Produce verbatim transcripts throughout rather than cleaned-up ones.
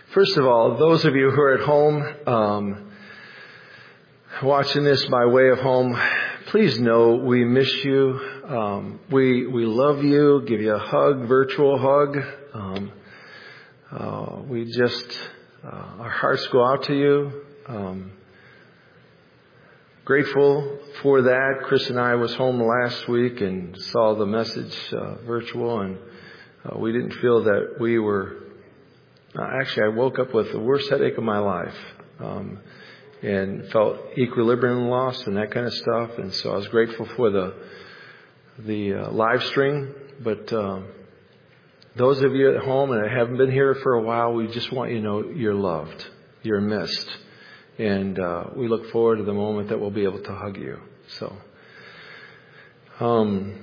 First of all, those of you who are at home, um, watching this by way of home, please know we miss you. Um, we we love you. Give you a hug, virtual hug. Um, uh, we just uh, our hearts go out to you. Um, grateful for that. Chris and I was home last week and saw the message uh, virtual, and uh, we didn't feel that we were. Uh, actually, I woke up with the worst headache of my life. Um, and felt equilibrium lost and that kind of stuff. And so I was grateful for the the uh, live stream. But uh, those of you at home and haven't been here for a while, we just want you to know you're loved, you're missed, and uh, we look forward to the moment that we'll be able to hug you. So, um,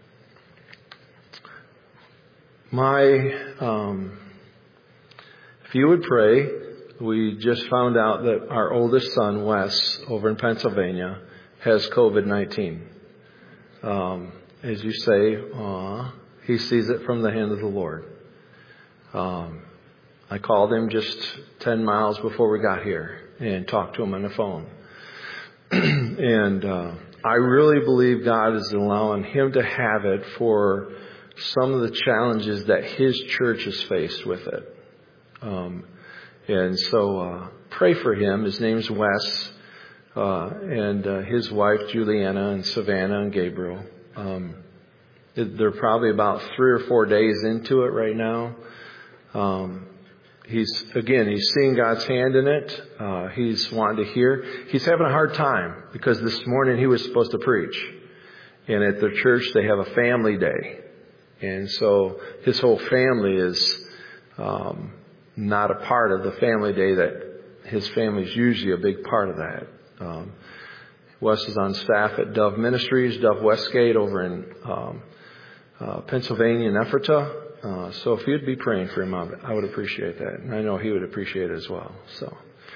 my um, if you would pray. We just found out that our oldest son, Wes, over in Pennsylvania, has covid nineteen. Um, as you say, aw, he sees it from the hand of the Lord. Um, I called him just ten miles before we got here and talked to him on the phone. and uh, I really believe God is allowing him to have it for some of the challenges that his church is faced with it. Um, And so uh, pray for him. His name's Wes, uh, and uh, his wife Juliana and Savannah and Gabriel. Um, they're probably about three or four days into it right now. Um, he's again, he's seeing God's hand in it. Uh, he's wanting to hear. He's having a hard time because this morning he was supposed to preach, and at their church they have a family day, and so his whole family is. Um, not a part of the family day that his family is usually a big part of that. Um, Wes is on staff at Dove Ministries, Dove Westgate over in um, uh, Pennsylvania and Ephrata. Uh, so if you'd be praying for him, I would appreciate that. And I know he would appreciate it as well. So,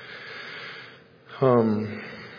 um,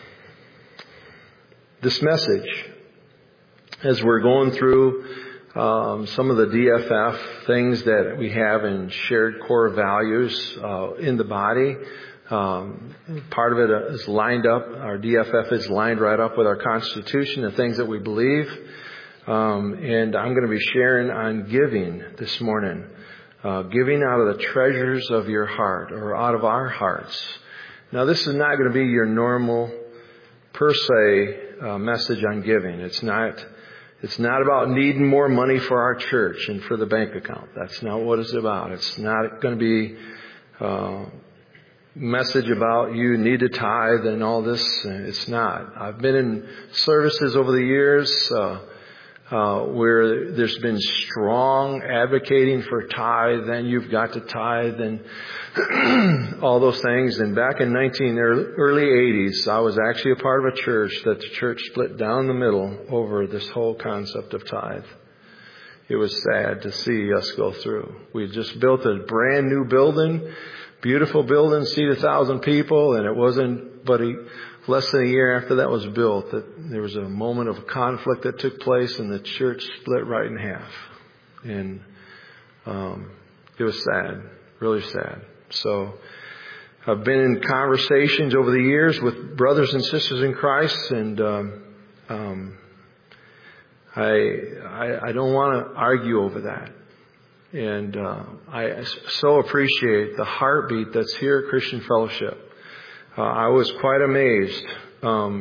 this message, as we're going through Um, some of the D F F things that we have in shared core values uh, in the body. Um, part of it is lined up. Our D F F is lined right up with our Constitution, the things that we believe. Um, and I'm going to be sharing on giving this morning. Uh, giving out of the treasures of your heart or out of our hearts. Now, this is not going to be your normal, per se, uh, message on giving. It's not... It's not about needing more money for our church and for the bank account. That's not what it's about. It's not going to be a message about you need to tithe and all this. It's not. I've been in services over the years uh, uh, where there's been strong advocating for tithe, and you've got to tithe and all those things. And back in nineteen early eighties, I was actually a part of a church that the church split down the middle over this whole concept of tithe. It was sad to see us go through. We just built a brand new building, beautiful building, seat a thousand people, and it wasn't but a, less than a year after that was built that there was a moment of conflict that took place, and the church split right in half. And um, it was sad, really sad. So I've been in conversations over the years with brothers and sisters in Christ, and um, um, I, I I don't want to argue over that. And uh, I so appreciate the heartbeat that's here at Christian Fellowship. Uh, I was quite amazed. Um,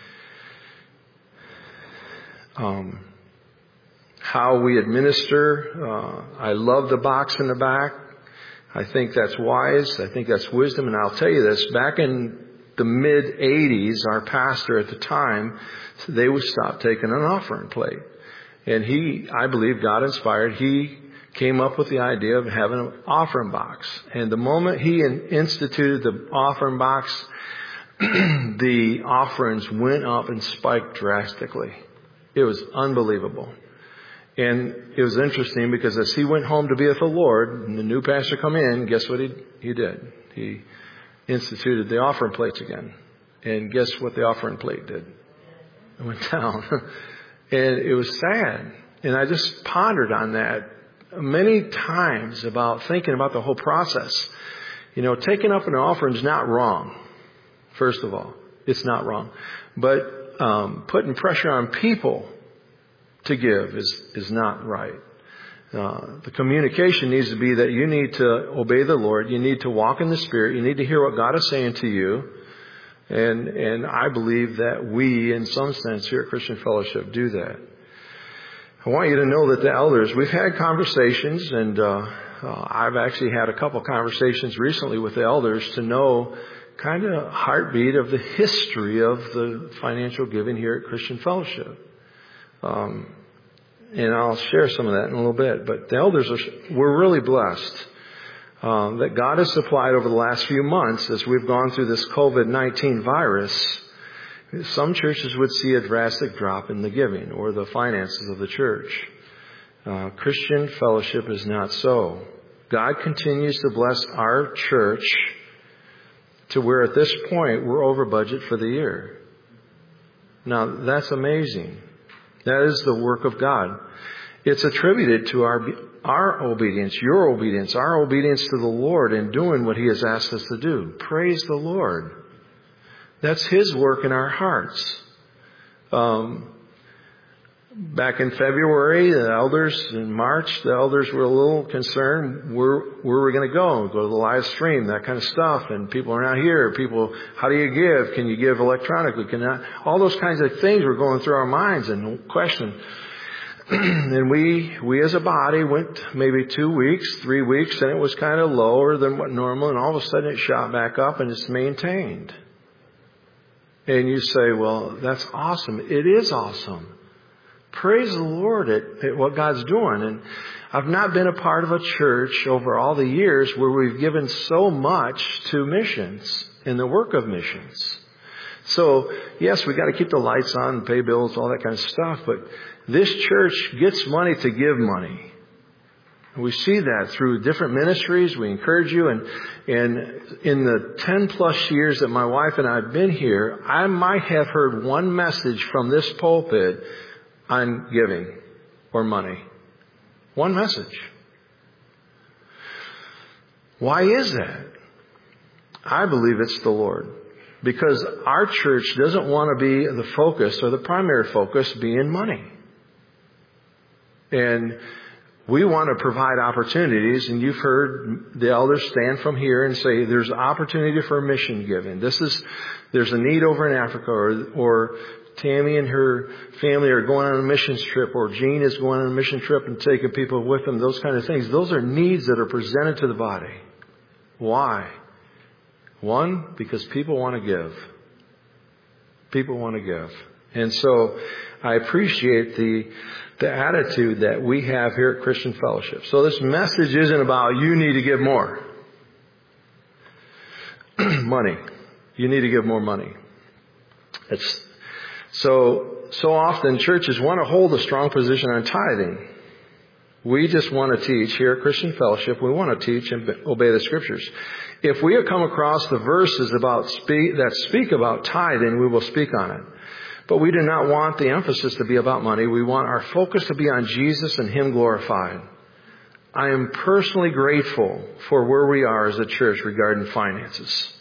um, how we administer. Uh, I love the box in the back. I think that's wise. I think that's wisdom. And I'll tell you this, back in the mid eighties, our pastor at the time, they would stop taking an offering plate. And he, I believe God inspired, he came up with the idea of having an offering box. And the moment he instituted the offering box, the offerings went up and spiked drastically. It was unbelievable. And it was interesting because as he went home to be with the Lord and the new pastor come in, guess what he he did? He instituted the offering plates again. And guess what the offering plate did? It went down. And it was sad. And I just pondered on that many times about thinking about the whole process. You know, taking up an offering is not wrong. First of all, it's not wrong. But um, putting pressure on people to give is, is not right. Uh, the communication needs to be that you need to obey the Lord. You need to walk in the Spirit. You need to hear what God is saying to you. And, and I believe that we, in some sense, here at Christian Fellowship, do that. I want you to know that the elders, we've had conversations, and uh, uh, I've actually had a couple conversations recently with the elders to know kind of heartbeat of the history of the financial giving here at Christian Fellowship. Um, and I'll share some of that in a little bit. But the elders, are, we're really blessed um, that God has supplied over the last few months as we've gone through this covid nineteen virus. Some churches would see a drastic drop in the giving or the finances of the church. Uh, Christian Fellowship is not so. God continues to bless our church to where at this point we're over budget for the year. Now that's amazing. That is the work of God. It's attributed to our our obedience, your obedience, our obedience to the Lord in doing what He has asked us to do. Praise the Lord. That's His work in our hearts. Um, back in February, the elders, in March, the elders were a little concerned. Where, where are we going to go? Go to the live stream, that kind of stuff. And people are not here. People, how do you give? Can you give electronically? Can not? All those kinds of things were going through our minds and question. And we, we as a body went maybe two weeks, three weeks, and it was kind of lower than what normal. And all of a sudden it shot back up and it's maintained. And you say, well, that's awesome. It is awesome. Praise the Lord at, at what God's doing. And I've not been a part of a church over all the years where we've given so much to missions and the work of missions. So, yes, we got to keep the lights on and pay bills, all that kind of stuff. But this church gets money to give money. We see that through different ministries. We encourage you. And, and in the ten plus years that my wife and I have been here, I might have heard one message from this pulpit on giving or money. One message. Why is that? I believe it's the Lord. Because our church doesn't want to be the focus or the primary focus being money. And we want to provide opportunities, and you've heard the elders stand from here and say there's opportunity for mission giving. This is, there's a need over in Africa, or, or Tammy and her family are going on a missions trip, or Jean is going on a mission trip and taking people with them, those kind of things. Those are needs that are presented to the body. Why? One, because people want to give. People want to give. And so I appreciate the the attitude that we have here at Christian Fellowship. So this message isn't about you need to give more money. You need to give more money. It's so so often churches want to hold a strong position on tithing. We just want to teach here at Christian Fellowship. We want to teach and obey the Scriptures. If we have come across the verses about speak, that speak about tithing, we will speak on it. But we do not want the emphasis to be about money. We want our focus to be on Jesus and Him glorified. I am personally grateful for where we are as a church regarding finances.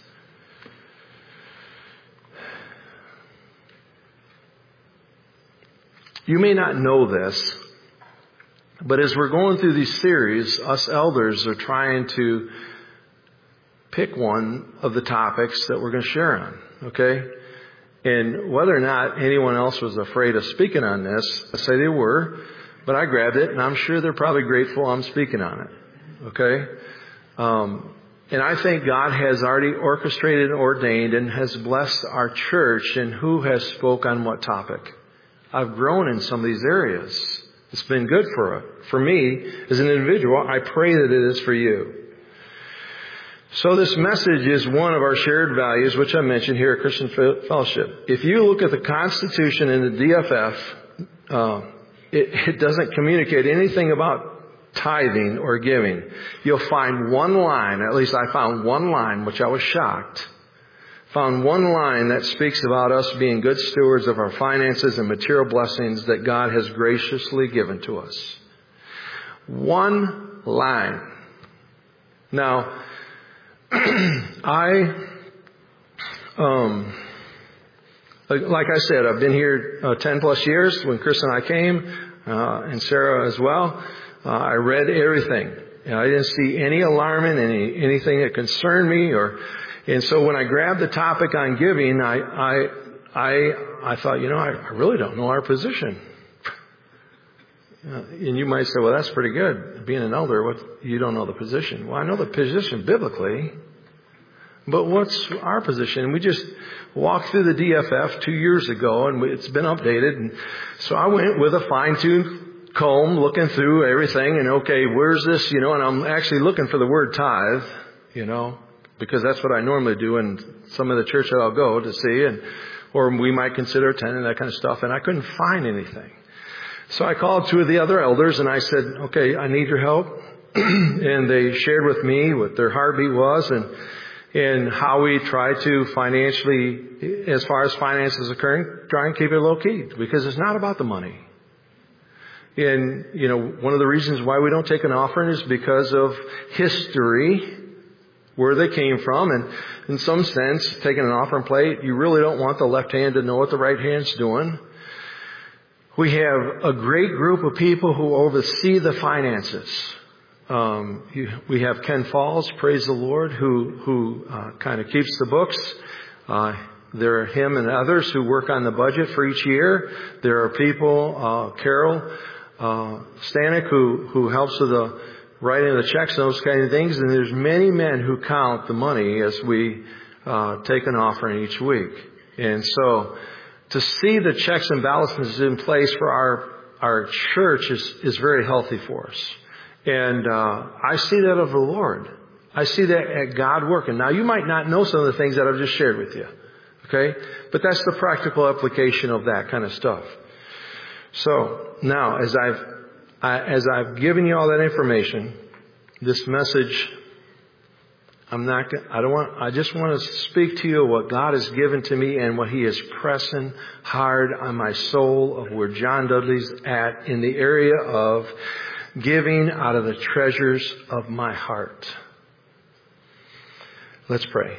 You may not know this, but as we're going through these series, us elders are trying to pick one of the topics that we're going to share on, okay? And whether or not anyone else was afraid of speaking on this, I say they were, but I grabbed it, and I'm sure they're probably grateful I'm speaking on it, okay? Um, and I think God has already orchestrated and ordained and has blessed our church in who has spoke on what topic. I've grown in some of these areas. It's been good for for me as an individual. I pray that it is for you. So this message is one of our shared values, which I mentioned here at Christian Fellowship. If you look at the Constitution and the D F F, uh, it, it doesn't communicate anything about tithing or giving. You'll find one line, at least I found one line, which I was shocked, found one line that speaks about us being good stewards of our finances and material blessings that God has graciously given to us. One line. Now, I, um, like, like I said, I've been here uh, ten plus years when Chris and I came, uh, and Sarah as well. Uh, I read everything. And I didn't see any alarming, any anything that concerned me, or and so when I grabbed the topic on giving, I I I, I thought, you know, I, I really don't know our position. Uh, and you might say, well, that's pretty good. Being an elder, what, you don't know the position. Well, I know the position biblically, but what's our position? And we just walked through the D F F two years ago, and it's been updated. And so I went with a fine-tooth comb, looking through everything, and okay, where's this, you know, and I'm actually looking for the word tithe, you know, because that's what I normally do in some of the church that I'll go to see, and or we might consider attending, that kind of stuff, and I couldn't find anything. So I called two of the other elders and I said, okay, I need your help. And they shared with me what their heartbeat was and and how we try to financially, as far as finances occurring, try and keep it low key, because it's not about the money. And, you know, one of the reasons why we don't take an offering is because of history, where they came from. And in some sense, taking an offering plate, you really don't want the left hand to know what the right hand's doing. We have a great group of people who oversee the finances. Um, you, we have Ken Falls, praise the Lord, who who uh, kind of keeps the books. Uh, there are him and others who work on the budget for each year. There are people, uh, Carol uh, Stanek, who who helps with the writing of the checks and those kind of things. And there's many men who count the money as we uh, take an offering each week. And so, to see the checks and balances in place for our our church is, is very healthy for us. And uh, I see that of the Lord. I see that at God working. Now, you might not know some of the things that I've just shared with you. Okay? But that's the practical application of that kind of stuff. So, now, as I've I, as I've given you all that information, this message, I'm not, I don't want, I just want to speak to you what God has given to me and what He is pressing hard on my soul of where John Dudley's at in the area of giving out of the treasures of my heart. Let's pray.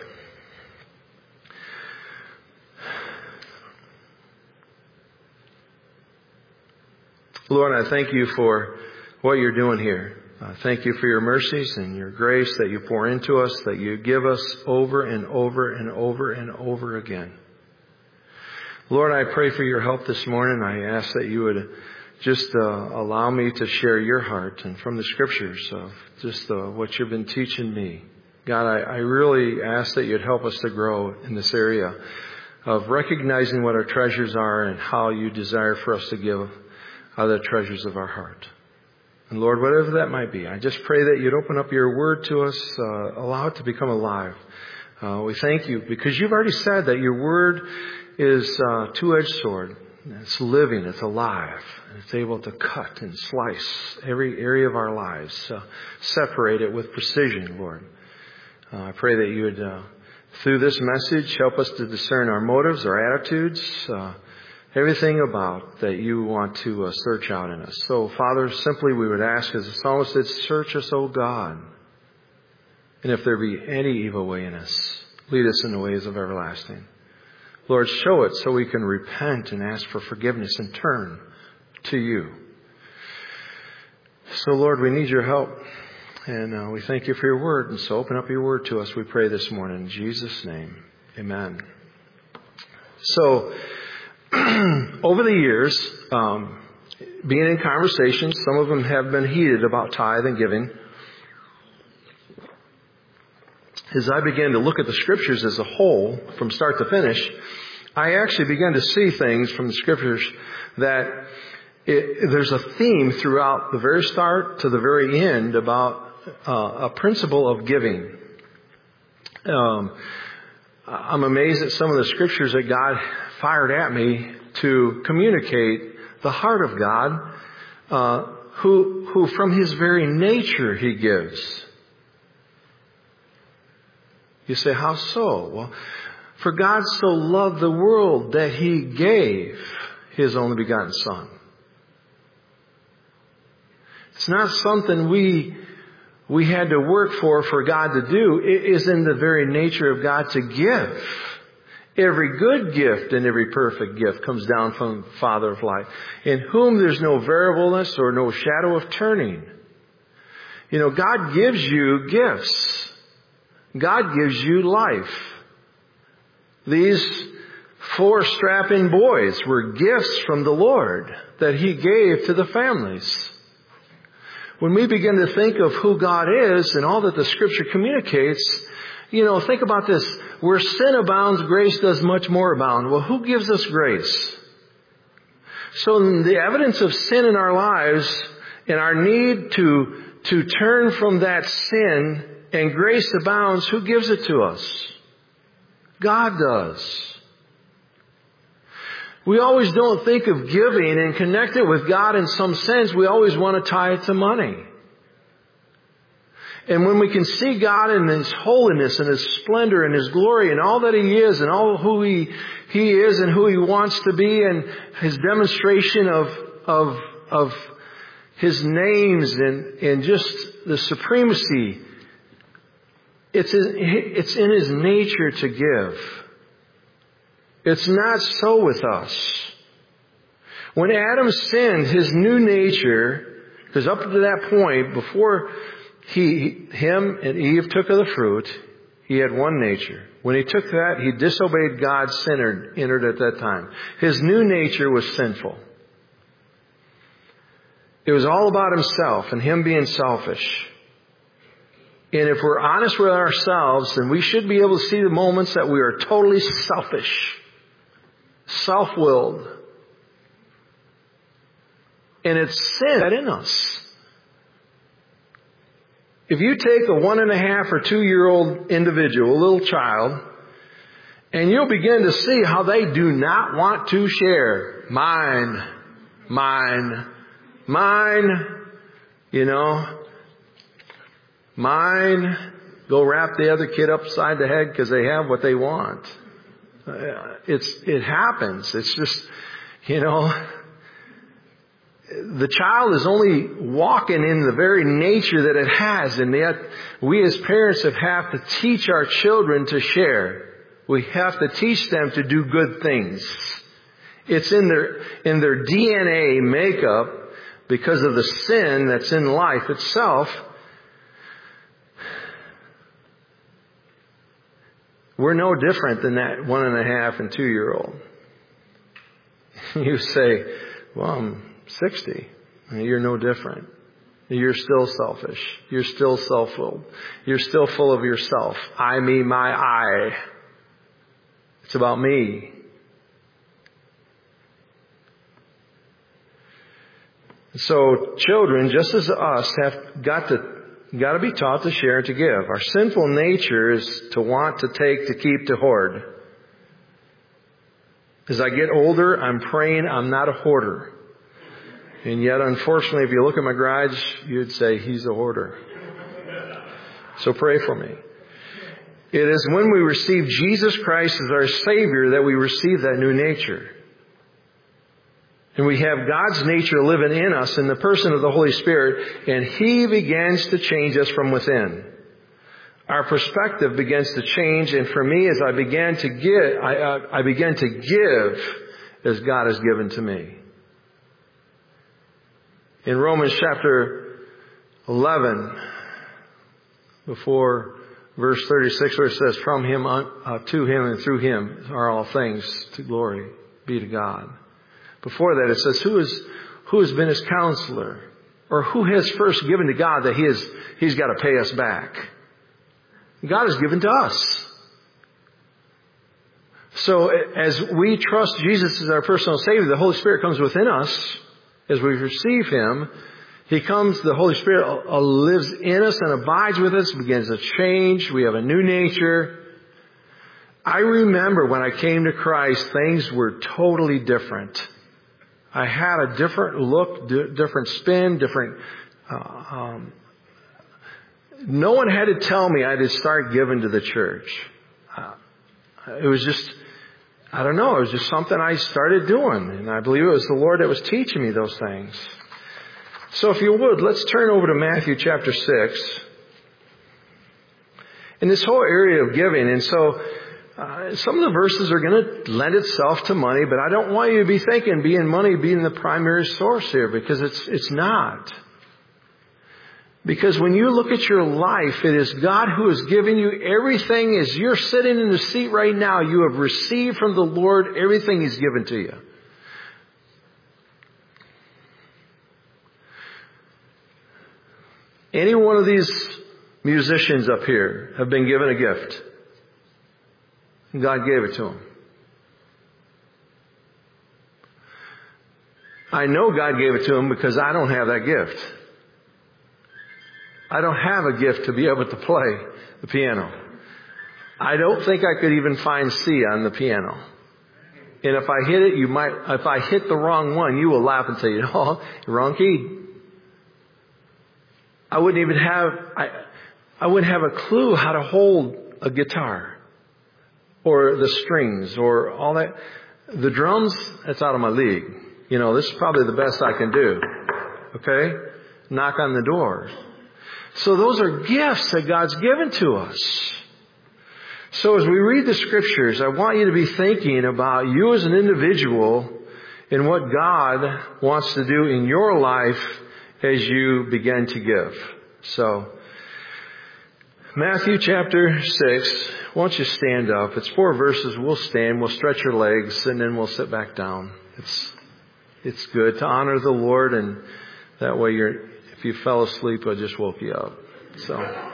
Lord, I thank you for what you're doing here. Uh, thank you for your mercies and your grace that you pour into us, that you give us over and over and over and over again. Lord, I pray for your help this morning. I ask that you would just uh, allow me to share your heart and from the scriptures of just uh, what you've been teaching me. God, I, I really ask that you'd help us to grow in this area of recognizing what our treasures are and how you desire for us to give out of the treasures of our heart. And Lord, whatever that might be, I just pray that you'd open up your word to us, uh, allow it to become alive. Uh, we thank you because you've already said that your word is a two-edged sword. It's living, it's alive, and it's able to cut and slice every area of our lives, uh, separate it with precision, Lord. Uh, I pray that you would, uh, through this message, help us to discern our motives, our attitudes, uh, everything about that you want to uh, search out in us. So, Father, simply we would ask, as the psalmist said, search us, O God. And if there be any evil way in us, lead us in the ways of everlasting. Lord, show it so we can repent and ask for forgiveness and turn to you. So, Lord, we need your help. And uh, we thank you for your word. And so open up your word to us, we pray this morning. In Jesus' name, amen. So, over the years, um, being in conversations, some of them have been heated about tithe and giving. As I began to look at the scriptures as a whole, from start to finish, I actually began to see things from the scriptures that it, there's a theme throughout the very start to the very end about uh, a principle of giving. Um, I'm amazed at some of the scriptures that God fired at me to communicate the heart of God, uh, who, who from His very nature He gives. You say, how so? Well, for God so loved the world that He gave His only begotten Son. It's not something we we had to work for, for God to do, it is in the very nature of God to give. Every good gift and every perfect gift comes down from the Father of light, in whom there's no variableness or no shadow of turning. You know, God gives you gifts. God gives you life. These four strapping boys were gifts from the Lord that He gave to the families. When we begin to think of who God is and all that the Scripture communicates, you know, think about this. Where sin abounds, grace does much more abound. Well, who gives us grace? So the evidence of sin in our lives and our need to, to turn from that sin and grace abounds, who gives it to us? God does. We always don't think of giving and connect it with God in some sense. We always want to tie it to money. And when we can see God in His holiness and His splendor and His glory and all that He is and all who He, He is and who He wants to be and His demonstration of, of, of His names and, and just the supremacy, it's in, it's in His nature to give. It's not so with us. When Adam sinned, his new nature, because up to that point, before he, him and Eve took of the fruit, he had one nature. When he took that, he disobeyed God, sin entered at that time. His new nature was sinful. It was all about himself and him being selfish. And if we're honest with ourselves, then we should be able to see the moments that we are totally selfish, self-willed. And it's sin in us. If you take a one and a half or two year old individual, a little child, and you'll begin to see how they do not want to share. Mine, mine, mine, you know, mine, go wrap the other kid upside the head because they have what they want. It's, it happens. It's just, you know, the child is only walking in the very nature that it has, and yet we as parents have, have to teach our children to share. We have to teach them to do good things. It's in their, in their D N A makeup because of the sin that's in life itself. We're no different than that one and a half and two year old. You say, well, I'm sixty. You're no different. You're still selfish. You're still self-willed. You're still full of yourself. I, me, my, I. It's about me. So children, just as us, have got to got to be taught to share and to give. Our sinful nature is to want, to take, to keep, to hoard. As I get older, I'm praying I'm not a hoarder. And yet, unfortunately, if you look at my garage, you'd say he's a hoarder. So pray for me. It is when we receive Jesus Christ as our Savior that we receive that new nature. And we have God's nature living in us in the person of the Holy Spirit, and He begins to change us from within. Our perspective begins to change, and for me, as I began to give, I, I, I began to give as God has given to me. In Romans chapter eleven, before verse thirty-six, where it says, from Him, uh, to Him, and through Him are all things, to glory be to God. Before that, it says, who is, who has been His counselor? Or who has first given to God that He is, He's got to pay us back? God has given to us. So as we trust Jesus as our personal Savior, the Holy Spirit comes within us. As we receive Him, He comes, the Holy Spirit lives in us and abides with us, begins to change. We have a new nature. I remember when I came to Christ, things were totally different. I had a different look, different spin, different... Uh, um, no one had to tell me I had to start giving to the church. Uh, it was just... I don't know, it was just something I started doing. And I believe it was the Lord that was teaching me those things. So if you would, let's turn over to Matthew chapter six. in this whole area of giving. And so uh, some of the verses are going to lend itself to money, but I don't want you to be thinking being money being the primary source here, because it's it's not. Because when you look at your life, it is God who has given you everything. As you're sitting in the seat right now, you have received from the Lord everything He's given to you. Any one of these musicians up here have been given a gift. God gave it to them. I know God gave it to them because I don't have that gift. I don't have a gift to be able to play the piano. I don't think I could even find C on the piano. And if I hit it, you might, if I hit the wrong one, you will laugh and say, oh, wrong key. I wouldn't even have, I, I wouldn't have a clue how to hold a guitar or the strings or all that. The drums, that's out of my league. You know, this is probably the best I can do. Okay? Knock on the door. So those are gifts that God's given to us. So as we read the Scriptures, I want you to be thinking about you as an individual and what God wants to do in your life as you begin to give. So, Matthew chapter six, why don't you stand up? It's four verses. We'll stand, we'll stretch your legs, and then we'll sit back down. It's it's good to honor the Lord, and that way you're, if you fell asleep, I just woke you up. So,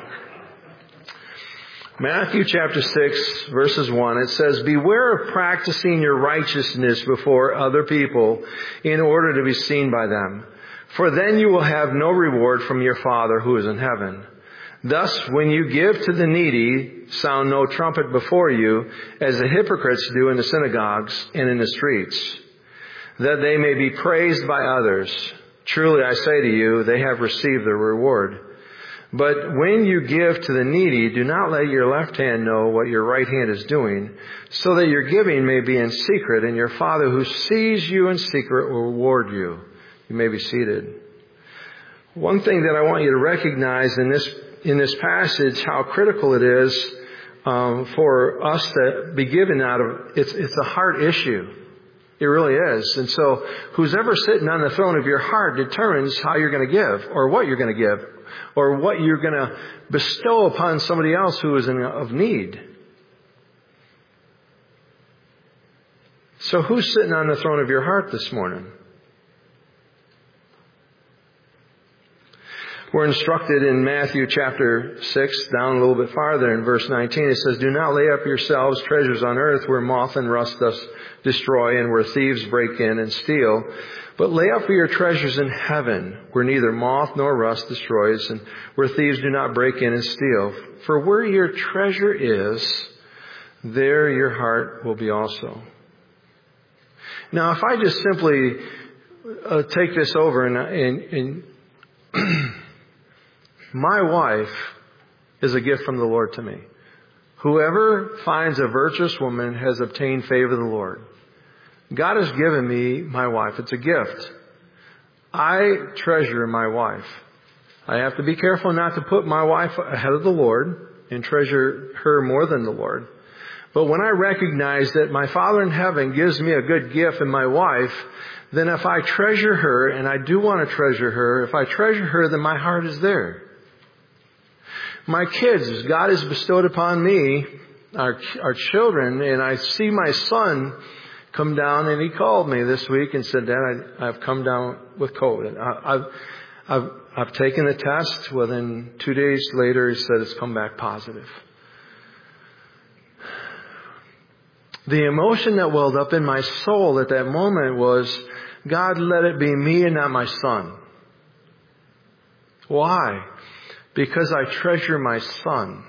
Matthew chapter six, verses one, it says, beware of practicing your righteousness before other people in order to be seen by them. For then you will have no reward from your Father who is in heaven. Thus, when you give to the needy, sound no trumpet before you, as the hypocrites do in the synagogues and in the streets, that they may be praised by others. Truly I say to you, they have received their reward. But when you give to the needy, do not let your left hand know what your right hand is doing, so that your giving may be in secret, and your Father who sees you in secret will reward you. You may be seated. One thing that I want you to recognize in this in this passage, how critical it is um, for us to be given out of, it's, it's a heart issue. It really is. And so who's ever sitting on the throne of your heart determines how you're going to give, or what you're going to give, or what you're going to bestow upon somebody else who is in of need. So who's sitting on the throne of your heart this morning? We're instructed in Matthew chapter six, down a little bit farther in verse nineteen. It says, do not lay up yourselves treasures on earth where moth and rust does destroy and where thieves break in and steal. But lay up for your treasures in heaven where neither moth nor rust destroys and where thieves do not break in and steal. For where your treasure is, there your heart will be also. Now, if I just simply uh, take this over and, and, and my wife is a gift from the Lord to me. Whoever finds a virtuous woman has obtained favor of the Lord. God has given me my wife. It's a gift. I treasure my wife. I have to be careful not to put my wife ahead of the Lord and treasure her more than the Lord. But when I recognize that my Father in heaven gives me a good gift in my wife, then if I treasure her, and I do want to treasure her, if I treasure her, then my heart is there. My kids, God has bestowed upon me, our, our children, and I see my son come down, and he called me this week and said, Dad, I, I've come down with COVID. I, I've, I've, I've taken the test. Within two days later, he said it's come back positive. The emotion that welled up in my soul at that moment was, God, let it be me and not my son. Why? Because I treasure my son.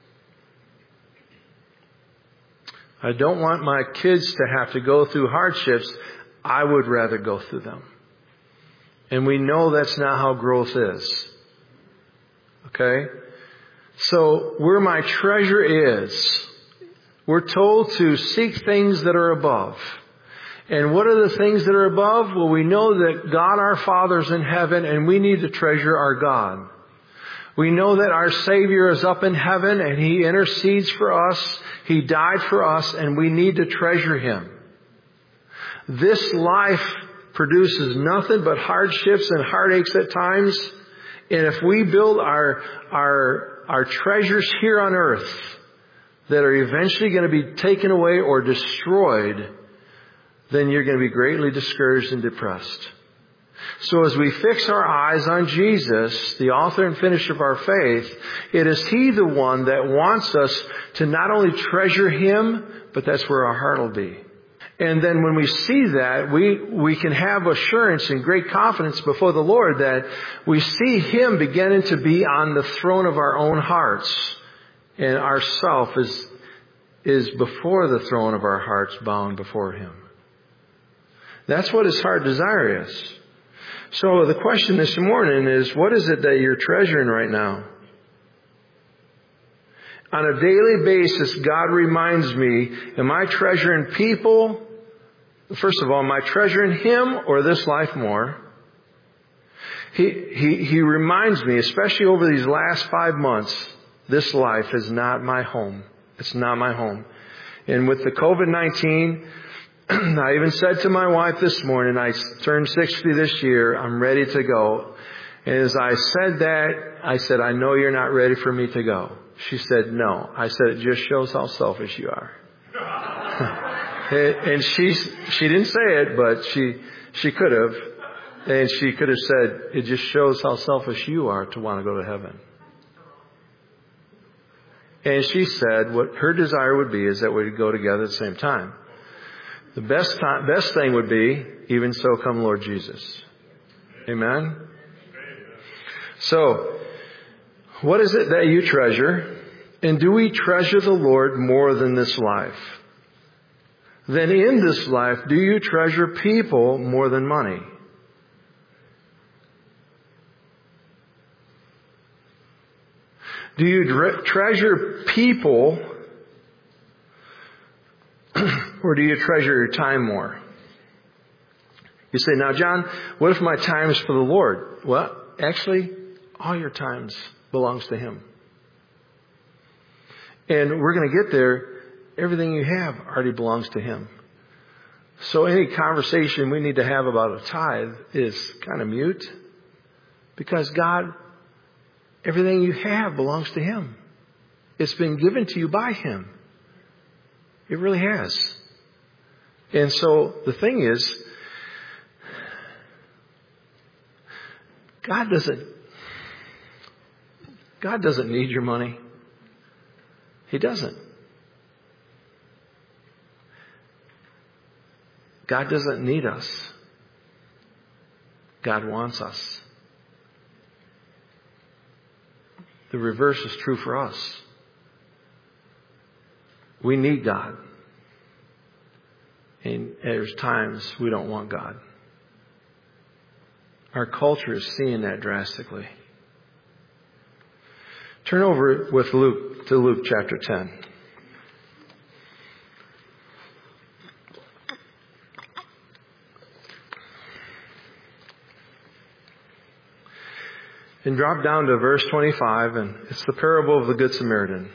I don't want my kids to have to go through hardships. I would rather go through them. And we know that's not how growth is. Okay? So where my treasure is, we're told to seek things that are above. And what are the things that are above? Well, we know that God our Father is in heaven, and we need to treasure our God. We know that our Savior is up in heaven and He intercedes for us. He died for us and we need to treasure Him. This life produces nothing but hardships and heartaches at times. And if we build our, our, our treasures here on earth that are eventually going to be taken away or destroyed, then you're going to be greatly discouraged and depressed. So as we fix our eyes on Jesus, the author and finisher of our faith, it is He the one that wants us to not only treasure Him, but that's where our heart will be. And then when we see that, we, we can have assurance and great confidence before the Lord that we see Him beginning to be on the throne of our own hearts. And ourself is, is before the throne of our hearts, bound before Him. That's what His heart desire is. So the question this morning is, what is it that you're treasuring right now? On a daily basis, God reminds me, am I treasuring people? First of all, am I treasuring Him or this life more? He, he, he reminds me, especially over these last five months, this life is not my home. It's not my home. And with the covid nineteen, I even said to my wife this morning, I turned sixty this year, I'm ready to go. And as I said that, I said, I know you're not ready for me to go. She said, no. I said, it just shows how selfish you are. And she, she didn't say it, but she, she could have. And she could have said, it just shows how selfish you are to want to go to heaven. And she said what her desire would be is that we'd go together at the same time. The best time, best thing would be, even so come Lord Jesus. Amen? So, what is it that you treasure? And do we treasure the Lord more than this life? Then in this life, do you treasure people more than money? Do you dre- treasure people or do you treasure your time more? You say, now John, what if my time is for the Lord? Well, actually, all your times belongs to Him. And we're going to get there. Everything you have already belongs to Him. So any conversation we need to have about a tithe is kind of mute. Because God, everything you have belongs to Him. It's been given to you by Him. It really has. And so the thing is, God doesn't, God doesn't need your money. He doesn't. God doesn't need us. God wants us. The reverse is true for us. We need God. And there's times we don't want God. Our culture is seeing that drastically. Turn over with Luke to Luke chapter ten. And drop down to verse twenty-five, and it's the parable of the Good Samaritan.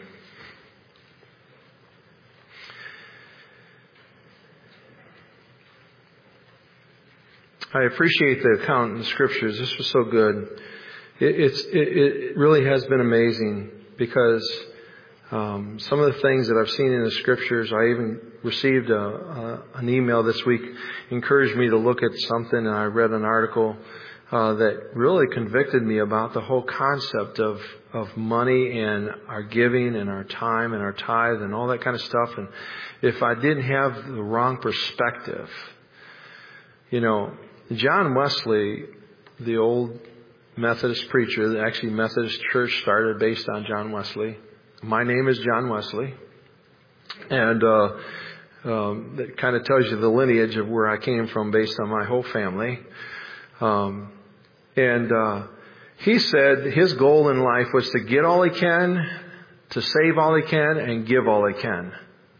I appreciate the account in the Scriptures. This was so good. It, it's, it, it really has been amazing because um, some of the things that I've seen in the Scriptures, I even received a, a, an email this week, encouraged me to look at something, and I read an article uh, that really convicted me about the whole concept of, of money and our giving and our time and our tithe and all that kind of stuff. And if I didn't have the wrong perspective, you know, John Wesley, the old Methodist preacher, actually Methodist church started based on John Wesley. My name is John Wesley. And uh, um, that kind of tells you the lineage of where I came from based on my whole family. Um, and uh, he said his goal in life was to get all he can, to save all he can, and give all he can.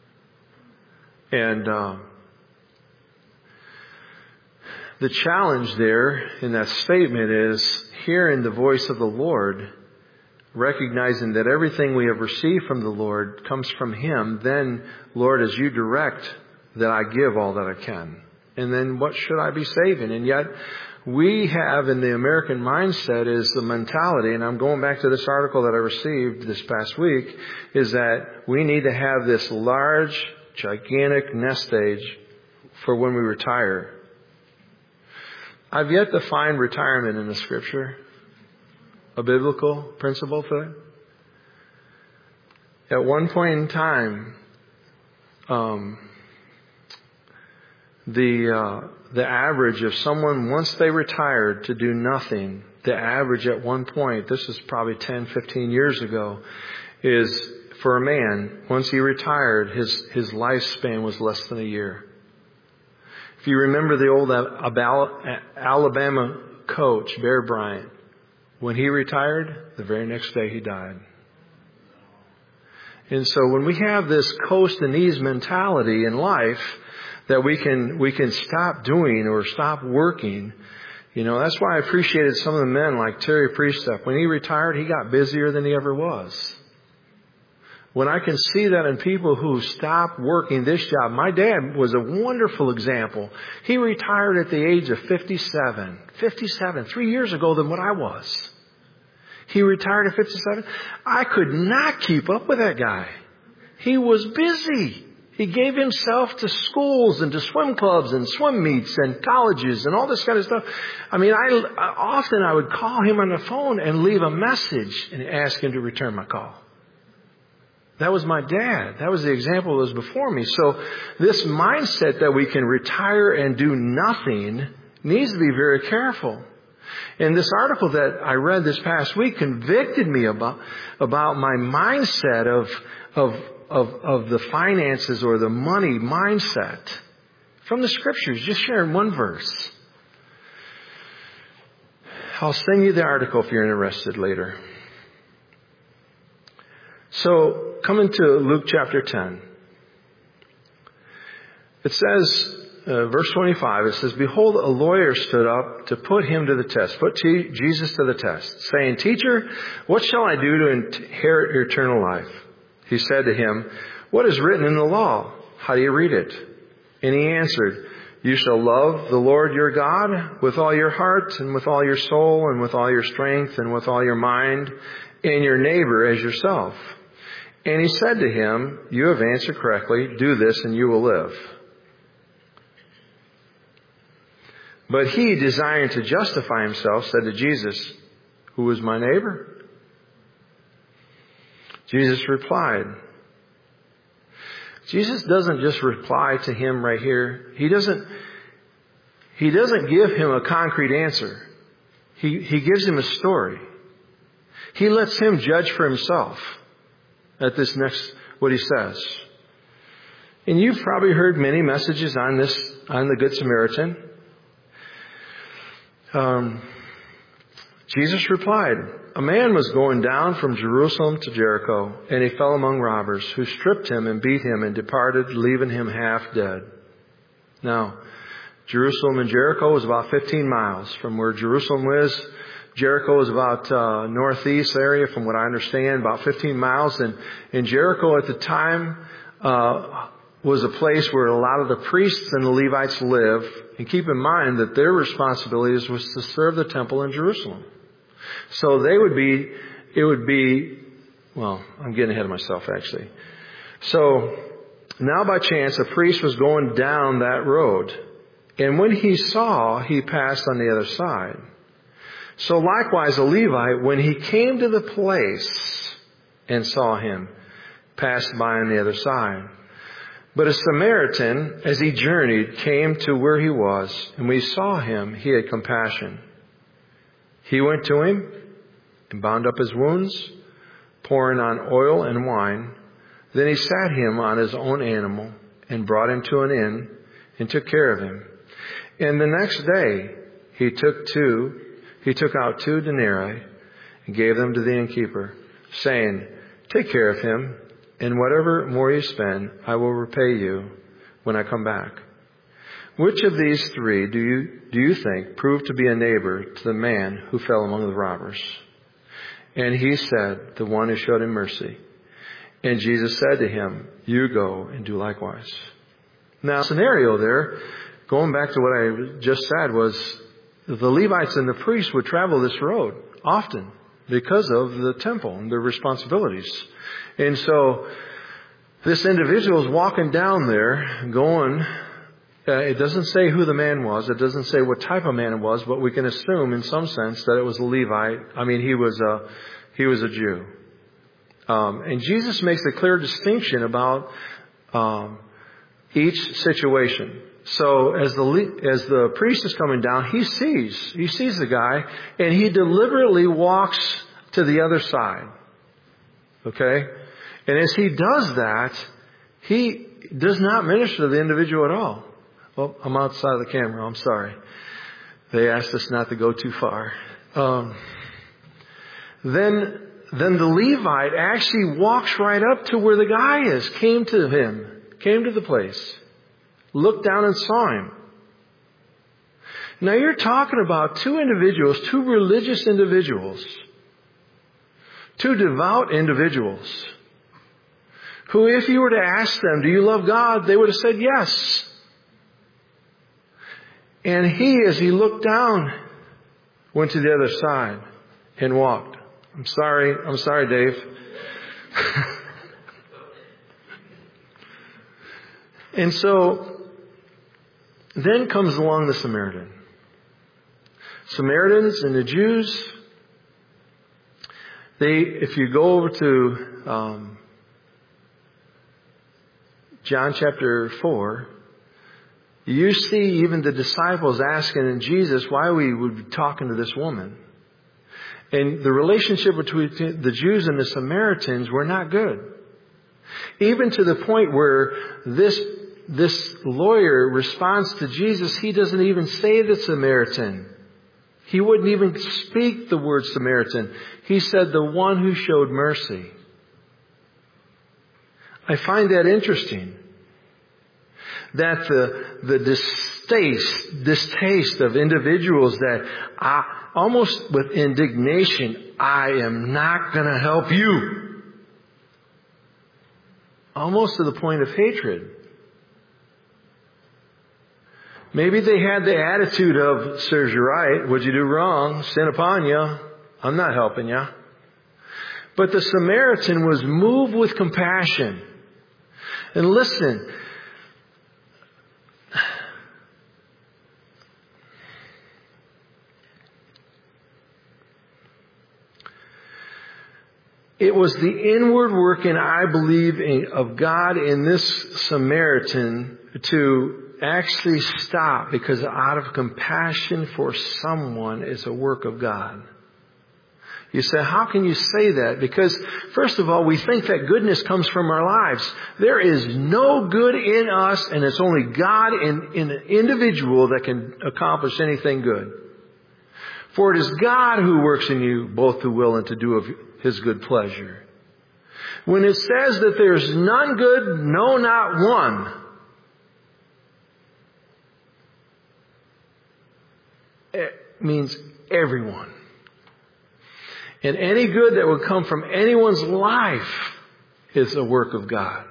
And Uh, The challenge there in that statement is hearing the voice of the Lord recognizing that everything we have received from the Lord comes from Him, then, Lord, as you direct, that I give all that I can. And then what should I be saving? And yet, we have in the American mindset is the mentality, and I'm going back to this article that I received this past week, is that we need to have this large, gigantic nest egg for when we retire. I've yet to find retirement in the Scripture, a biblical principle for it. At one point in time, um, the uh, the average of someone, once they retired to do nothing, the average at one point, this is probably ten, fifteen years ago, is for a man, once he retired, his, his lifespan was less than a year. If you remember the old Alabama coach, Bear Bryant, when he retired, the very next day he died. And so when we have this coast and ease mentality in life, that we can we can stop doing or stop working. You know, that's why I appreciated some of the men like Terry Priestep. When he retired, he got busier than he ever was. When I can see that in people who stop working this job. My dad was a wonderful example. He retired at the age of fifty-seven. fifty-seven, three years ago than what I was. He retired at fifty-seven. I could not keep up with that guy. He was busy. He gave himself to schools and to swim clubs and swim meets and colleges and all this kind of stuff. I mean, I, often I would call him on the phone and leave a message and ask him to return my call. That was my dad. That was the example that was before me. So this mindset that we can retire and do nothing needs to be very careful. And this article that I read this past week convicted me about, about my mindset of, of, Of, of the finances or the money mindset from the Scriptures. Just sharing one verse. I'll send you the article if you're interested later. So, coming to Luke chapter ten. It says, uh, verse twenty-five, it says, "Behold, a lawyer stood up to put him to the test, put t- Jesus to the test, saying, 'Teacher, what shall I do to inherit eternal life?' He said to him, 'What is written in the law? How do you read it?' And he answered, 'You shall love the Lord your God with all your heart and with all your soul and with all your strength and with all your mind, and your neighbor as yourself.' And he said to him, 'You have answered correctly. Do this and you will live.' But he, desiring to justify himself, said to Jesus, 'Who is my neighbor?' Jesus replied. Jesus doesn't just reply to him right here. He doesn't, he doesn't give him a concrete answer. He, he gives him a story. He lets him judge for himself at this next, what he says. And you've probably heard many messages on this, on the Good Samaritan. Um, Jesus replied, "A man was going down from Jerusalem to Jericho, and he fell among robbers, who stripped him and beat him and departed, leaving him half dead." Now, Jerusalem and Jericho was about fifteen miles from where Jerusalem was. Jericho is about uh, northeast area, from what I understand, about fifteen miles. And, and Jericho at the time uh, was a place where a lot of the priests and the Levites live. And keep in mind that their responsibilities was to serve the temple in Jerusalem. So they would be, it would be, well, I'm getting ahead of myself actually. So now by chance a priest was going down that road. And when he saw, he passed on the other side. So likewise a Levite, when he came to the place and saw him, passed by on the other side. But a Samaritan, as he journeyed, came to where he was, and when he saw him, he had compassion. He went to him and bound up his wounds, pouring on oil and wine. Then he sat him on his own animal and brought him to an inn and took care of him. And the next day he took two, he took out two denarii and gave them to the innkeeper, saying, "Take care of him, and whatever more you spend, I will repay you when I come back." Which of these three do you do you think proved to be a neighbor to the man who fell among the robbers? And he said, the one who showed him mercy. And Jesus said to him, you go and do likewise. Now, the scenario there, going back to what I just said, was the Levites and the priests would travel this road often because of the temple and their responsibilities. And so this individual is walking down there going, uh, it doesn't say who the man was. It doesn't say what type of man it was, but we can assume in some sense that it was a Levite. I mean, he was a, he was a Jew. Um, and Jesus makes a clear distinction about um, each situation. So as the as the priest is coming down, he sees he sees the guy, and he deliberately walks to the other side. Okay, and as he does that, he does not minister to the individual at all. Well, I'm outside of the camera. I'm sorry. They asked us not to go too far. Um, then. Then the Levite actually walks right up to where the guy is, came to him, came to the place, looked down and saw him. Now you're talking about two individuals, two religious individuals, two devout individuals, who if you were to ask them, do you love God? They would have said yes. And he, as he looked down, went to the other side and walked. I'm sorry. I'm sorry, Dave. And so then comes along the Samaritan. Samaritans and the Jews, they, if you go over to um, John chapter four, you see even the disciples asking Jesus why we would be talking to this woman. And the relationship between the Jews and the Samaritans were not good. Even to the point where this, this lawyer responds to Jesus, he doesn't even say the Samaritan. He wouldn't even speak the word Samaritan. He said the one who showed mercy. I find that interesting. That the, the distaste, distaste of individuals that I, almost with indignation, I am not going to help you. Almost to the point of hatred. Maybe they had the attitude of, serves you right, what'd you do wrong? Sin upon you. I'm not helping you. But the Samaritan was moved with compassion. And listen, it was the inward working, I believe, of God in this Samaritan to actually stop, because out of compassion for someone is a work of God. You say, how can you say that? Because, first of all, we think that goodness comes from our lives. There is no good in us, and it's only God in, in an individual that can accomplish anything good. For it is God who works in you both to will and to do of His good pleasure. When it says that there's none good, no, not one, it means everyone. And any good that would come from anyone's life is a work of God.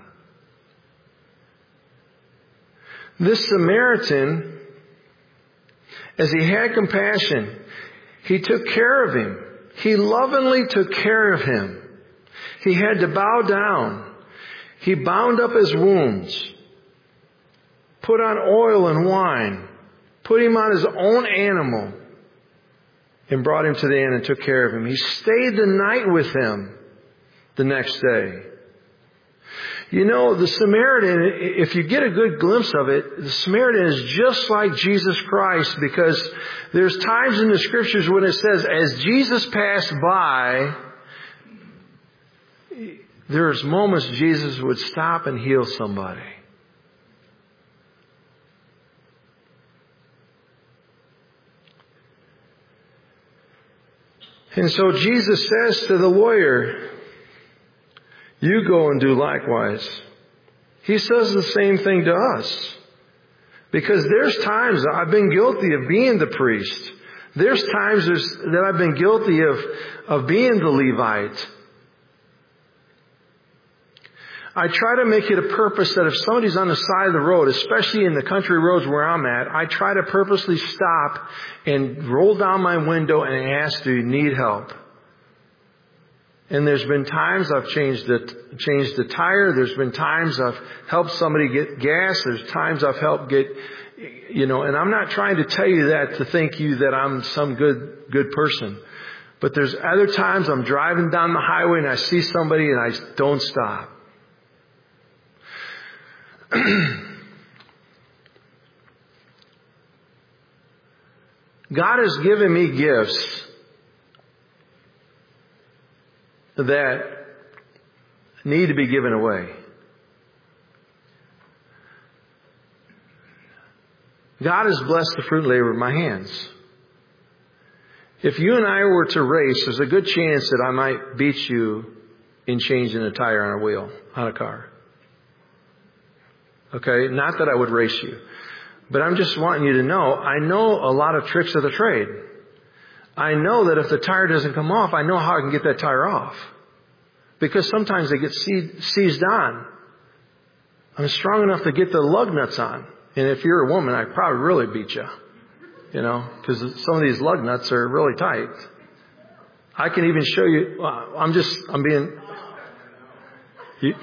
This Samaritan, as he had compassion, he took care of him. He lovingly took care of him. He had to bow down. He bound up his wounds, put on oil and wine, put him on his own animal, and brought him to the inn and took care of him. He stayed the night with him the next day. You know, the Samaritan, if you get a good glimpse of it, the Samaritan is just like Jesus Christ, because there's times in the Scriptures when it says, as Jesus passed by, there's moments Jesus would stop and heal somebody. And so Jesus says to the lawyer, you go and do likewise. He says the same thing to us. Because there's times I've been guilty of being the priest. There's times there's, that I've been guilty of, of being the Levite. I try to make it a purpose that if somebody's on the side of the road, especially in the country roads where I'm at, I try to purposely stop and roll down my window and ask, do you need help? And there's been times I've changed the, changed the tire. There's been times I've helped somebody get gas. There's times I've helped get, you know, and I'm not trying to tell you that to think you that I'm some good, good person. But there's other times I'm driving down the highway and I see somebody and I don't stop. God has given me gifts that need to be given away. God has blessed the fruit and labor of my hands. If you and I were to race, there's a good chance that I might beat you in changing a tire on a wheel, on a car. Okay? Not that I would race you. But I'm just wanting you to know, I know a lot of tricks of the trade. I know that if the tire doesn't come off, I know how I can get that tire off. Because sometimes they get seized on. I'm strong enough to get the lug nuts on. And if you're a woman, I'd probably really beat you. You know, because some of these lug nuts are really tight. I can even show you, well, I'm just, I'm being, you,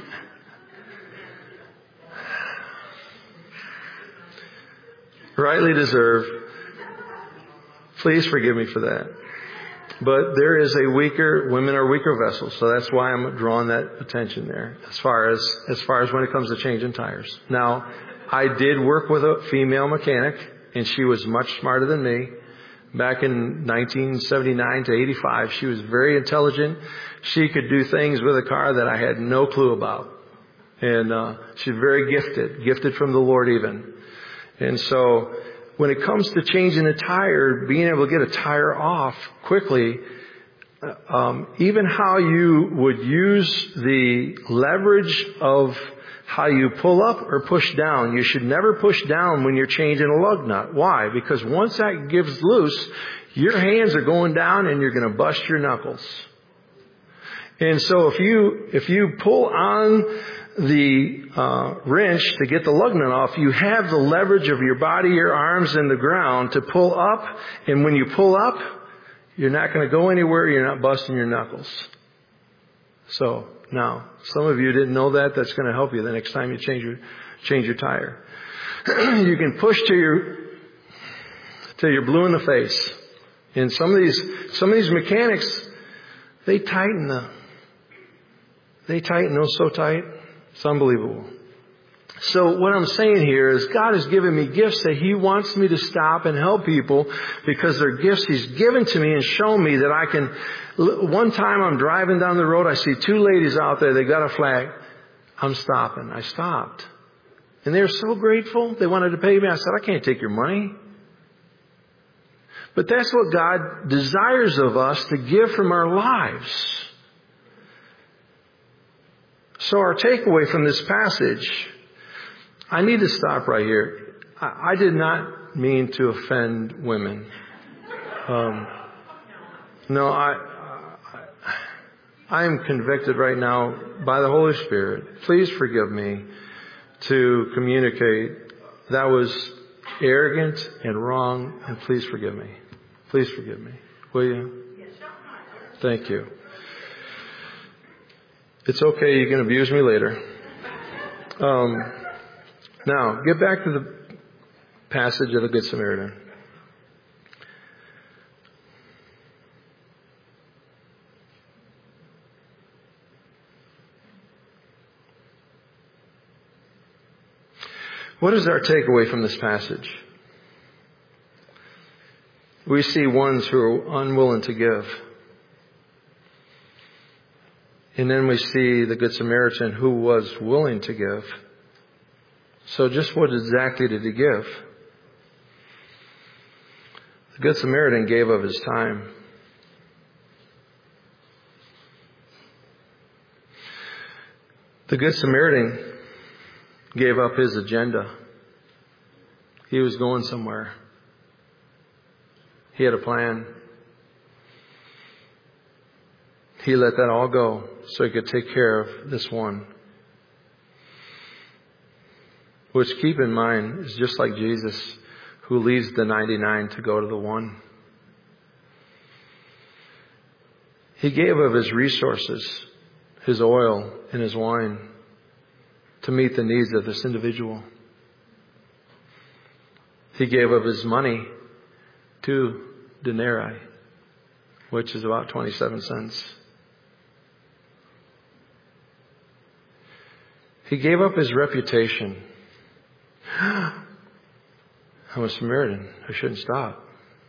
rightly deserved. Please forgive me for that. But there is a weaker, women are weaker vessels, so that's why I'm drawing that attention there. As far as, as far as when it comes to changing tires. Now, I did work with a female mechanic, and she was much smarter than me. Back in nineteen seventy-nine to eighty-five, she was very intelligent. She could do things with a car that I had no clue about. And, uh, she's very gifted, gifted from the Lord even. And so, when it comes to changing a tire, being able to get a tire off quickly, um, even how you would use the leverage of how you pull up or push down. You should never push down when you're changing a lug nut. Why? Because once that gives loose, your hands are going down and you're going to bust your knuckles. And so if you, if you pull on the uh, wrench to get the lug nut off, you have the leverage of your body, your arms, and the ground to pull up. And when you pull up, you're not going to go anywhere. You're not busting your knuckles. So now, some of you didn't know that. That's going to help you the next time you change your change your tire. You can push till you're till you're blue in the face. And some of these some of these mechanics, they tighten the they tighten those so tight. It's unbelievable. So what I'm saying here is God has given me gifts that He wants me to stop and help people because they're gifts He's given to me and shown me that I can. One time I'm driving down the road, I see two ladies out there, they got a flag. I'm stopping. I stopped. And they were so grateful. They wanted to pay me. I said, I can't take your money. But that's what God desires of us, to give from our lives. So our takeaway from this passage, I need to stop right here. I, I did not mean to offend women. Um, no, I, I, I am convicted right now by the Holy Spirit. Please forgive me to communicate. That was arrogant and wrong, and please forgive me. Please forgive me. Will you? Thank you. It's okay. You can abuse me later. Um, now, get back to the passage of the Good Samaritan. What is our takeaway from this passage? We see ones who are unwilling to give. And then we see the Good Samaritan who was willing to give. So just what exactly did he give? The Good Samaritan gave of his time. The Good Samaritan gave up his agenda. He was going somewhere. He had a plan. He let that all go so He could take care of this one. Which, keep in mind, is just like Jesus, who leaves the ninety-nine to go to the one. He gave of His resources, His oil and His wine, to meet the needs of this individual. He gave of His money, two denarii, which is about twenty-seven cents. He gave up His reputation. I'm a Samaritan. I shouldn't stop.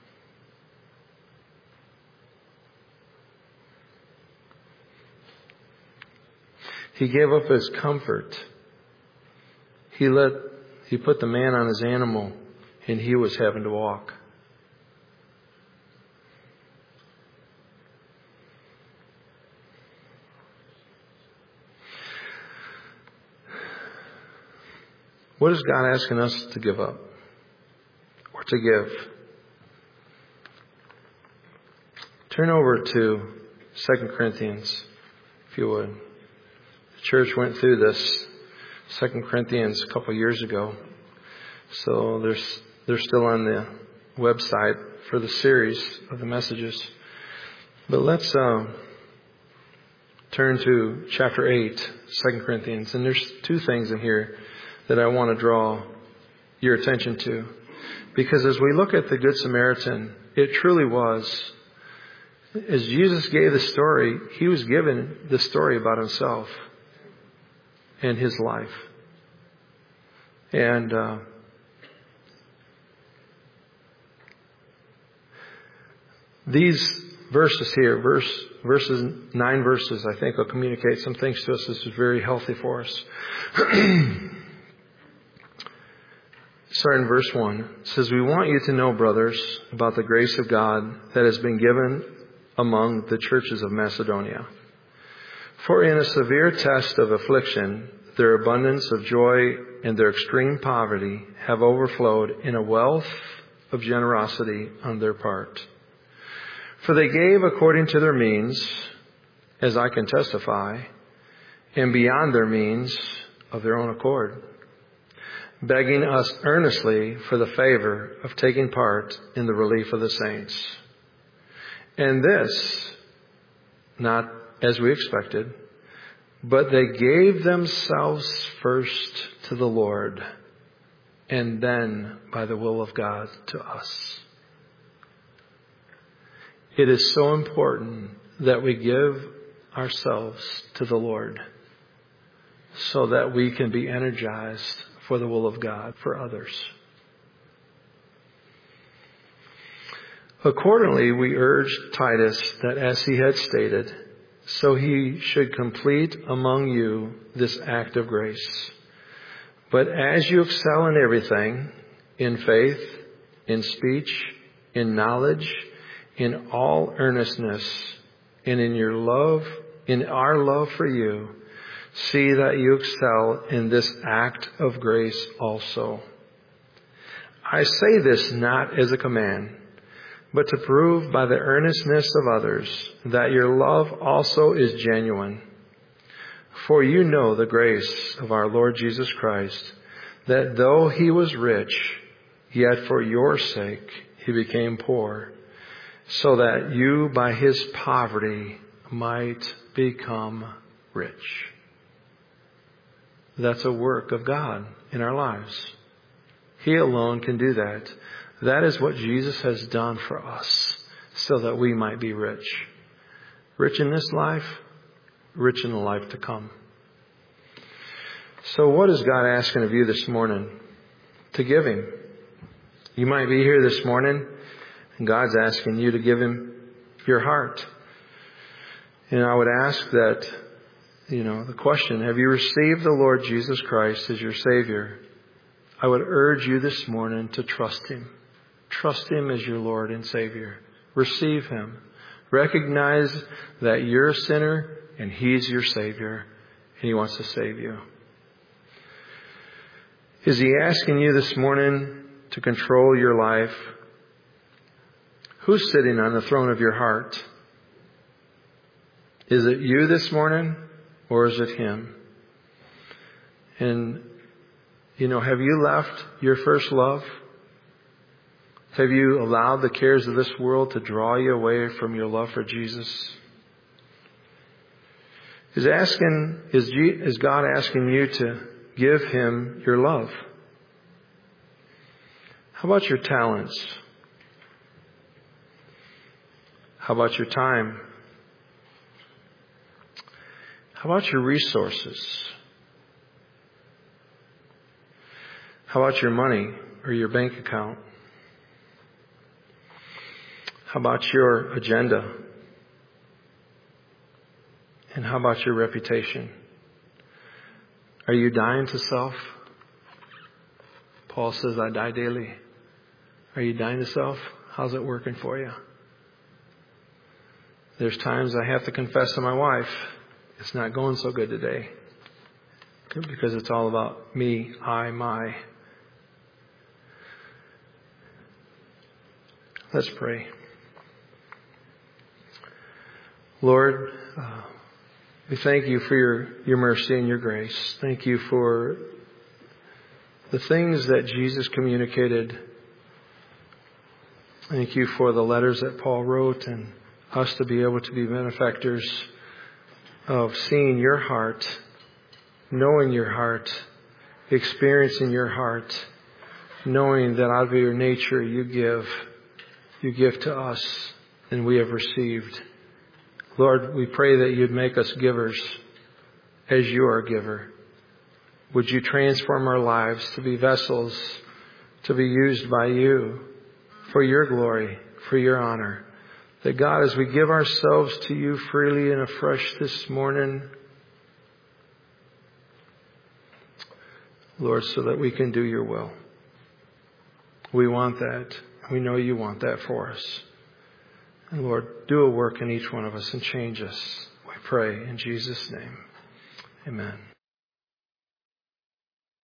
He gave up His comfort. He let, He put the man on his animal, and he was having to walk. What is God asking us to give up or to give? Turn over to Second Corinthians, if you would. The church went through this Second Corinthians a couple of years ago. So there's, they're still on the website for the series of the messages. But let's um, turn to chapter eight, Second Corinthians. And there's two things in here that I want to draw your attention to. Because as we look at the Good Samaritan, it truly was, as Jesus gave the story, He was given the story about Himself and His life. And uh, these verses here, verse verses nine verses, I think will communicate some things to us. This is very healthy for us. Starting in verse one, it says, "We want you to know, brothers, about the grace of God that has been given among the churches of Macedonia. For in a severe test of affliction, their abundance of joy and their extreme poverty have overflowed in a wealth of generosity on their part. For they gave according to their means, as I can testify, and beyond their means of their own accord, begging us earnestly for the favor of taking part in the relief of the saints. And this, not as we expected, but they gave themselves first to the Lord, and then, by the will of God, to us." It is so important that we give ourselves to the Lord so that we can be energized for the will of God for others. Accordingly, we urged Titus that as he had stated, so he should complete among you this act of grace. But as you excel in everything, in faith, in speech, in knowledge, in all earnestness, and in your love, in our love for you, see that you excel in this act of grace also. I say this not as a command, but to prove by the earnestness of others that your love also is genuine. For you know the grace of our Lord Jesus Christ, that though He was rich, yet for your sake He became poor, so that you by His poverty might become rich. That's a work of God in our lives. He alone can do that. That is what Jesus has done for us so that we might be rich. Rich in this life, rich in the life to come. So what is God asking of you this morning? To give Him. You might be here this morning and God's asking you to give Him your heart. And I would ask that, you know, the question, have you received the Lord Jesus Christ as your Savior? I would urge you this morning to trust Him. Trust Him as your Lord and Savior. Receive Him. Recognize that you're a sinner and He's your Savior and He wants to save you. Is He asking you this morning to control your life? Who's sitting on the throne of your heart? Is it you this morning, or is it Him? And, you know, have you left your first love? Have you allowed the cares of this world to draw you away from your love for Jesus? Is asking, is, G, is God asking you to give Him your love? How about your talents? How about your time? How about your resources? How about your money or your bank account? How about your agenda? And how about your reputation? Are you dying to self? Paul says, I die daily. Are you dying to self? How's it working for you? There's times I have to confess to my wife, it's not going so good today. Because it's all about me, I, my. Let's pray. Lord, uh, we thank you for your, your mercy and your grace. Thank you for the things that Jesus communicated. Thank you for the letters that Paul wrote and us to be able to be benefactors of seeing your heart, knowing your heart, experiencing your heart, knowing that out of your nature you give, you give to us and we have received. Lord, we pray that you'd make us givers as you are a giver. Would you transform our lives to be vessels to be used by you for your glory, for your honor. That God, as we give ourselves to you freely and afresh this morning, Lord, so that we can do your will. We want that. We know you want that for us. And Lord, do a work in each one of us and change us. We pray in Jesus' name. Amen.